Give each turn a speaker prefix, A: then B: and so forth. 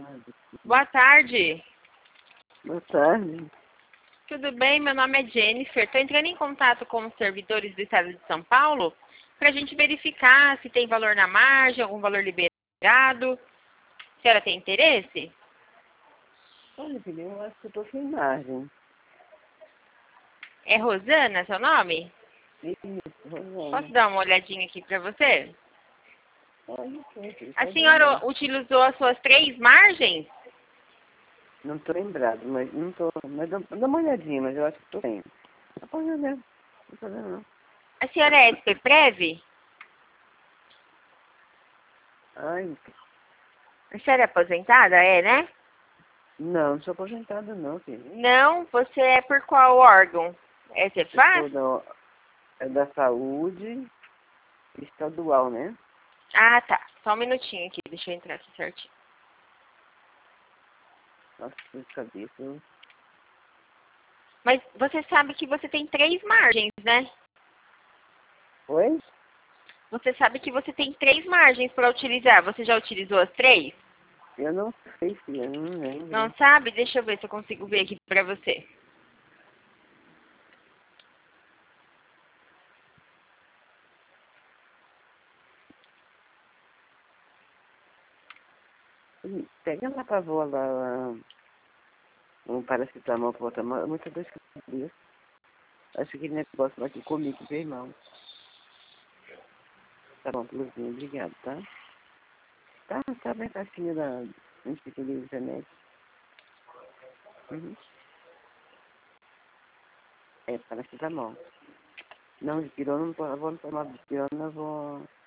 A: Boa tarde.
B: Boa tarde.
A: Tudo bem? Meu nome é Jennifer. Estou entrando em contato com os servidores do Estado de São Paulo para a gente verificar se tem valor na margem, algum valor liberado. A senhora tem interesse?
B: Olha, filha, eu acho que eu tô sem margem.
A: É Rosana seu nome?
B: Isso, Rosana.
A: Posso dar uma olhadinha aqui para você?
B: Olha, filha,
A: A senhora utilizou as suas 3 margens?
B: não tô lembrado, mas não tô. Mas dá uma olhadinha, mas eu acho que tô bem. Não pode olhar, não tô fazendo não.
A: A senhora é SPPrev?
B: Ai,
A: A senhora é aposentada? É, né?
B: não sou aposentada não, filho.
A: Não, você é por qual órgão? É Cefaz?
B: É da saúde estadual, né?
A: Ah, tá. Só um minutinho aqui, deixa eu entrar aqui certinho.
B: Nossa, que cabeça.
A: Mas você sabe que você tem 3 margens, né?
B: Oi?
A: Você sabe que você tem 3 margens para utilizar. Você já utilizou as 3?
B: Eu não sei, filha, não
A: Não
B: lembro.
A: sabe? Deixa eu ver se eu consigo ver aqui para você.
B: Pega lá pra avó lá, um paracetamol pra botar muita dor de cabeça. Acho que aquele negócio vai aqui comigo, meu irmão. Tá bom, Luzinha, obrigado, tá? Tá bem facinho da Instituto de Internet. Uhum. É, paracetamol. Não, de pirona, não vou tomar de pirona, eu vou